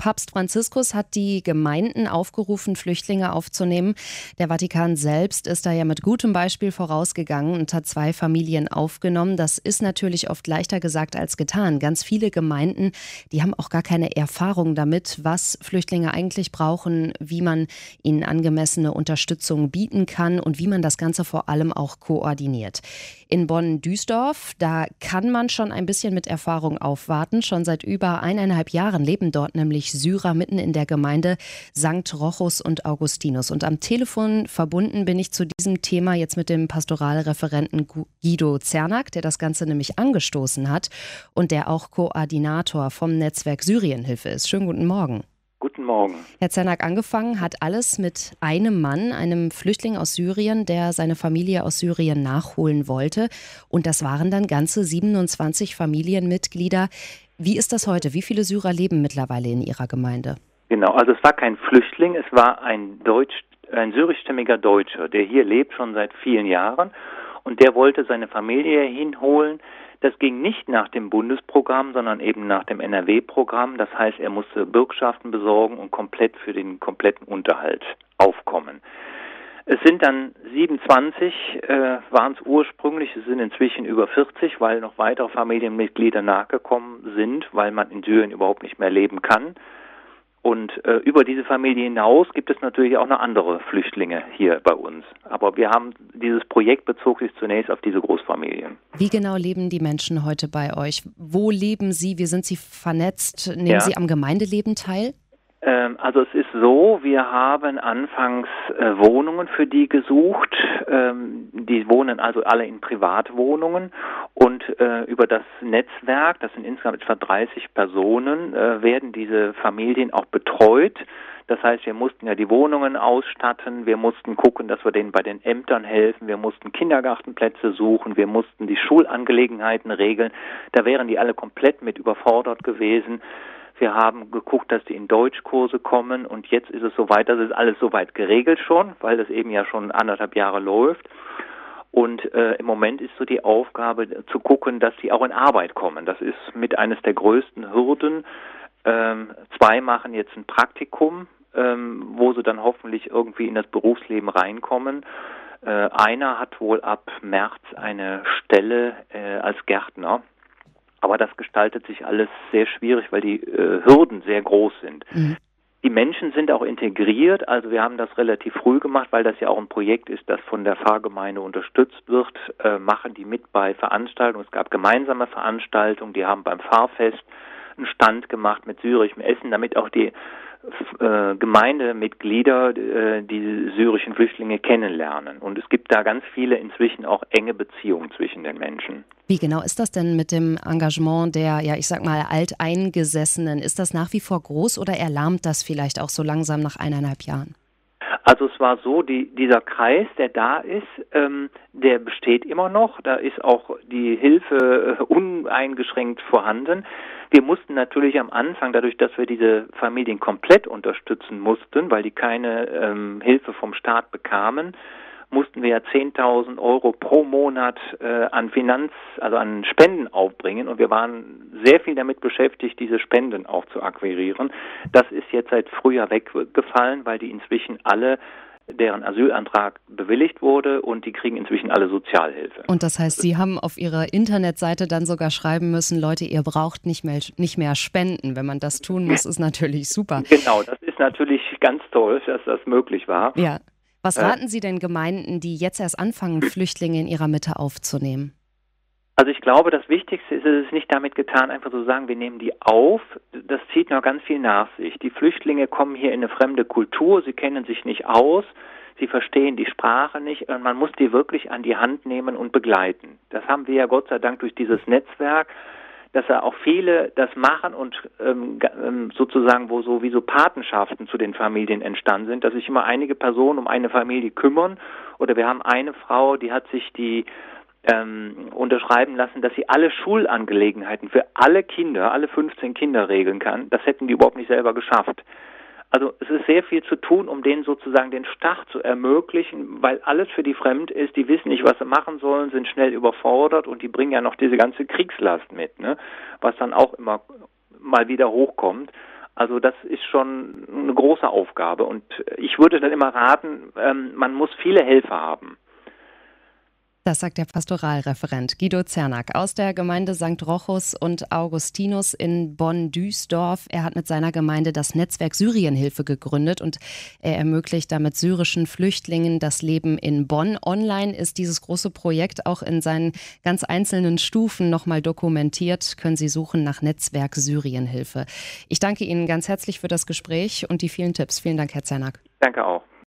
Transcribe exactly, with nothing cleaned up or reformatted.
Papst Franziskus hat die Gemeinden aufgerufen, Flüchtlinge aufzunehmen. Der Vatikan selbst ist da ja mit gutem Beispiel vorausgegangen und hat zwei Familien aufgenommen. Das ist natürlich oft leichter gesagt als getan. Ganz viele Gemeinden, die haben auch gar keine Erfahrung damit, was Flüchtlinge eigentlich brauchen, wie man ihnen angemessene Unterstützung bieten kann und wie man das Ganze vor allem auch koordiniert. In Bonn-Duisdorf, da kann man schon ein bisschen mit Erfahrung aufwarten. Schon seit über eineinhalb Jahren leben dort nämlich Syrer mitten in der Gemeinde Sankt Rochus und Augustinus. Und am Telefon verbunden bin ich zu diesem Thema jetzt mit dem Pastoralreferenten Guido Zernak, der das Ganze nämlich angestoßen hat und der auch Koordinator vom Netzwerk Syrienhilfe ist. Schönen guten Morgen. Guten Morgen. Herr Zernak, angefangen hat alles mit einem Mann, einem Flüchtling aus Syrien, der seine Familie aus Syrien nachholen wollte. Und das waren dann ganze siebenundzwanzig Familienmitglieder. Wie ist das heute? Wie viele Syrer leben mittlerweile in Ihrer Gemeinde? Genau, also es war kein Flüchtling, es war ein Deutsch, ein syrischstämmiger Deutscher, der hier lebt schon seit vielen Jahren. Und der wollte seine Familie hinholen. Das ging nicht nach dem Bundesprogramm, sondern eben nach dem N R W-Programm. Das heißt, er musste Bürgschaften besorgen und komplett für den kompletten Unterhalt aufkommen. Es sind dann siebenundzwanzig, äh, waren es ursprünglich, es sind inzwischen über vierzig, weil noch weitere Familienmitglieder nachgekommen sind, weil man in Syrien überhaupt nicht mehr leben kann. Und äh, über diese Familie hinaus gibt es natürlich auch noch andere Flüchtlinge hier bei uns. Aber wir haben, dieses Projekt bezog sich zunächst auf diese Großfamilien. Wie genau leben die Menschen heute bei euch? Wo leben sie? Wie sind sie vernetzt? Nehmen Ja. sie am Gemeindeleben teil? Ähm, also es ist so, wir haben anfangs äh, Wohnungen für die gesucht. Ähm, die wohnen also alle in Privatwohnungen. Und äh, über das Netzwerk, das sind insgesamt etwa dreißig Personen, äh, werden diese Familien auch betreut. Das heißt, wir mussten ja die Wohnungen ausstatten, wir mussten gucken, dass wir denen bei den Ämtern helfen, wir mussten Kindergartenplätze suchen, wir mussten die Schulangelegenheiten regeln. Da wären die alle komplett mit überfordert gewesen. Wir haben geguckt, dass die in Deutschkurse kommen und jetzt ist es soweit, das ist alles soweit geregelt schon, weil das eben ja schon anderthalb Jahre läuft. Und äh, im Moment ist so die Aufgabe zu gucken, dass sie auch in Arbeit kommen. Das ist mit eines der größten Hürden. Ähm, zwei machen jetzt ein Praktikum, ähm, wo sie dann hoffentlich irgendwie in das Berufsleben reinkommen. Äh, einer hat wohl ab März eine Stelle äh, als Gärtner. Aber das gestaltet sich alles sehr schwierig, weil die äh, Hürden sehr groß sind. Mhm. Die Menschen sind auch integriert, also wir haben das relativ früh gemacht, weil das ja auch ein Projekt ist, das von der Pfarrgemeinde unterstützt wird, äh, machen die mit bei Veranstaltungen. Es gab gemeinsame Veranstaltungen, die haben beim Pfarrfest einen Stand gemacht mit syrischem Essen, damit auch die äh, Gemeindemitglieder äh, die syrischen Flüchtlinge kennenlernen. Und es gibt da ganz viele inzwischen auch enge Beziehungen zwischen den Menschen. Wie genau ist das denn mit dem Engagement der, ja ich sag mal, Alteingesessenen? Ist das nach wie vor groß oder erlahmt das vielleicht auch so langsam nach eineinhalb Jahren? Also es war so, die, dieser Kreis, der da ist, ähm, der besteht immer noch. Da ist auch die Hilfe äh, uneingeschränkt vorhanden. Wir mussten natürlich am Anfang, dadurch, dass wir diese Familien komplett unterstützen mussten, weil die keine ähm, Hilfe vom Staat bekamen, mussten wir ja zehntausend Euro pro Monat äh, an Finanz, also an Spenden aufbringen und wir waren sehr viel damit beschäftigt, diese Spenden auch zu akquirieren. Das ist jetzt seit Frühjahr weggefallen, weil die inzwischen alle, deren Asylantrag bewilligt wurde und die kriegen inzwischen alle Sozialhilfe. Und das heißt, Sie haben auf Ihrer Internetseite dann sogar schreiben müssen, Leute, ihr braucht nicht mehr, nicht mehr spenden. Wenn man das tun muss, ist natürlich super. Genau, das ist natürlich ganz toll, dass das möglich war. Ja. Was raten Sie denn Gemeinden, die jetzt erst anfangen, Flüchtlinge in ihrer Mitte aufzunehmen? Also ich glaube, das Wichtigste ist, es ist nicht damit getan, einfach so zu sagen, wir nehmen die auf. Das zieht noch ganz viel nach sich. Die Flüchtlinge kommen hier in eine fremde Kultur, sie kennen sich nicht aus, sie verstehen die Sprache nicht und man muss die wirklich an die Hand nehmen und begleiten. Das haben wir ja Gott sei Dank durch dieses Netzwerk, dass ja auch viele das machen und ähm, sozusagen, wo so wie so Patenschaften zu den Familien entstanden sind, dass sich immer einige Personen um eine Familie kümmern. Oder wir haben eine Frau, die hat sich die ähm, unterschreiben lassen, dass sie alle Schulangelegenheiten für alle Kinder, alle fünfzehn Kinder regeln kann. Das hätten die überhaupt nicht selber geschafft. Also es ist sehr viel zu tun, um denen sozusagen den Start zu ermöglichen, weil alles für die fremd ist, die wissen nicht, was sie machen sollen, sind schnell überfordert und die bringen ja noch diese ganze Kriegslast mit, ne? Was dann auch immer mal wieder hochkommt. Also das ist schon eine große Aufgabe und ich würde dann immer raten, ähm, man muss viele Helfer haben. Das sagt der Pastoralreferent Guido Zernack aus der Gemeinde Sankt Rochus und Augustinus in Bonn-Duisdorf. Er hat mit seiner Gemeinde das Netzwerk Syrienhilfe gegründet und er ermöglicht damit syrischen Flüchtlingen das Leben in Bonn. Online ist dieses große Projekt auch in seinen ganz einzelnen Stufen nochmal dokumentiert. Können Sie suchen nach Netzwerk Syrienhilfe. Ich danke Ihnen ganz herzlich für das Gespräch und die vielen Tipps. Vielen Dank, Herr Zernack. Danke auch.